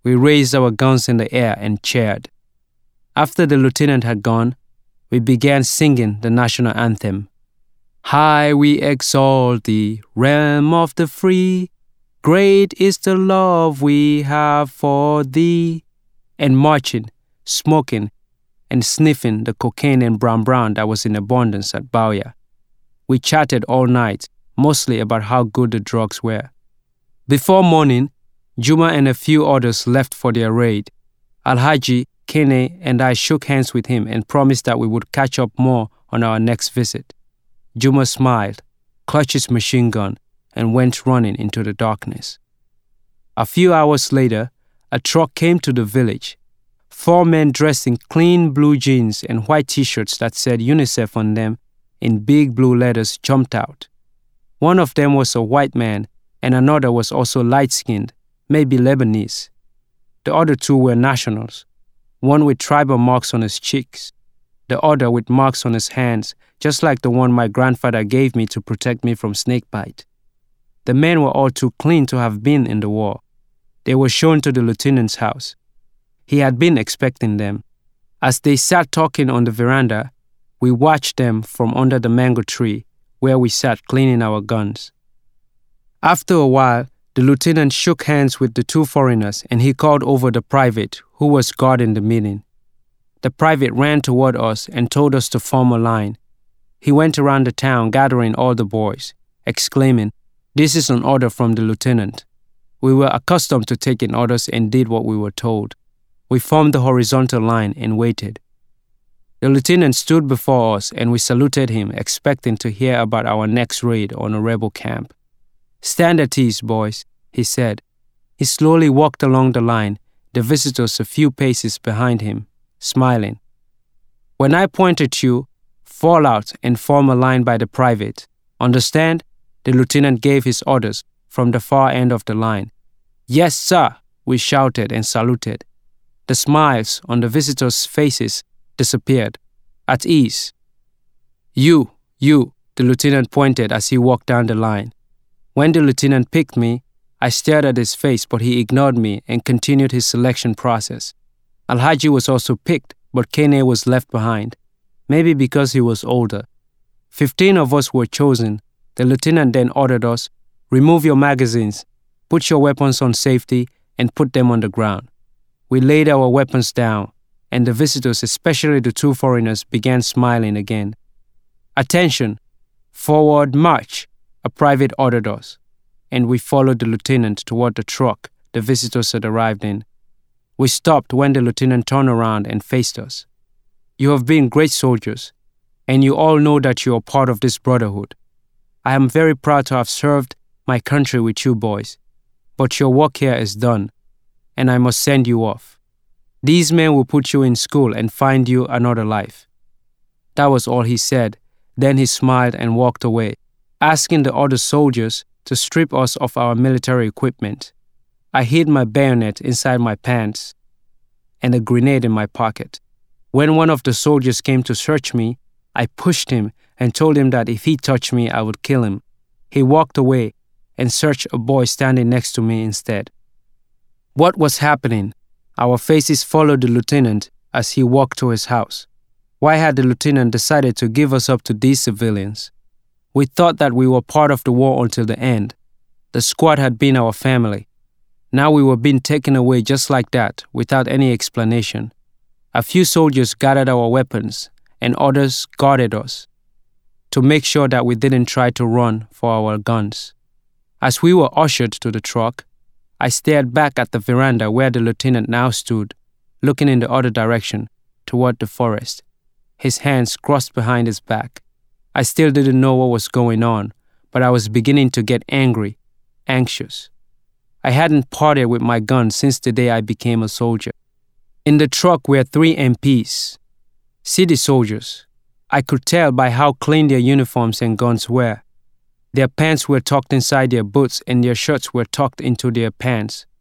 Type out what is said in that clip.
We raised our guns in the air and cheered. After the lieutenant had gone, we began singing the national anthem. High we exalt thee, realm of the free. Great is the love we have for thee. And marching, smoking, and sniffing the cocaine and brown that was in abundance at Bauya. We chatted all night, mostly about how good the drugs were. Before morning, Juma and a few others left for their raid. Alhaji, Kene, and I shook hands with him and promised that we would catch up more on our next visit. Juma smiled, clutched his machine gun, and went running into the darkness. A few hours later, a truck came to the village. 4 men dressed in clean blue jeans and white t-shirts that said UNICEF on them in big blue letters jumped out. One of them was a white man, and another was also light-skinned, maybe Lebanese. The other 2 were nationals, one with tribal marks on his cheeks, the other with marks on his hands, just like the one my grandfather gave me to protect me from snakebite. The men were all too clean to have been in the war. They were shown to the lieutenant's house. He had been expecting them. As they sat talking on the veranda, we watched them from under the mango tree where we sat cleaning our guns. After a while, the lieutenant shook hands with the 2 foreigners and he called over the private who was guarding the meeting. The private ran toward us and told us to form a line. He went around the town gathering all the boys, exclaiming, "This is an order from the lieutenant." We were accustomed to taking orders and did what we were told. We formed the horizontal line and waited. The lieutenant stood before us and we saluted him, expecting to hear about our next raid on a rebel camp. "Stand at ease, boys," he said. He slowly walked along the line, the visitors a few paces behind him, smiling. "When I point at you, fall out and form a line by the private. Understand?" The lieutenant gave his orders from the far end of the line. "Yes, sir," we shouted and saluted. The smiles on the visitors' faces disappeared. "At ease." You, the lieutenant pointed as he walked down the line. When the lieutenant picked me, I stared at his face, but he ignored me and continued his selection process. Alhaji was also picked, but Kene was left behind, maybe because he was older. 15 of us were chosen. The lieutenant then ordered us, "Remove your magazines, put your weapons on safety, and put them on the ground." We laid our weapons down, and the visitors, especially the 2 foreigners, began smiling again. "Attention! Forward march!" a private ordered us, and we followed the lieutenant toward the truck the visitors had arrived in. We stopped when the lieutenant turned around and faced us. "You have been great soldiers, and you all know that you are part of this brotherhood. I am very proud to have served my country with you boys, but your work here is done, and I must send you off. These men will put you in school and find you another life." That was all he said. Then he smiled and walked away, asking the other soldiers to strip us of our military equipment. I hid my bayonet inside my pants and a grenade in my pocket. When one of the soldiers came to search me, I pushed him and told him that if he touched me, I would kill him. He walked away and searched a boy standing next to me instead. What was happening? Our faces followed the lieutenant as he walked to his house. Why had the lieutenant decided to give us up to these civilians? We thought that we were part of the war until the end. The squad had been our family. Now we were being taken away just like that, without any explanation. A few soldiers gathered our weapons, and others guarded us to make sure that we didn't try to run for our guns. As we were ushered to the truck, I stared back at the veranda where the lieutenant now stood, looking in the other direction, toward the forest, his hands crossed behind his back. I still didn't know what was going on, but I was beginning to get angry, anxious. I hadn't parted with my gun since the day I became a soldier. In the truck were 3 MPs, city soldiers. I could tell by how clean their uniforms and guns were. Their pants were tucked inside their boots and their shirts were tucked into their pants.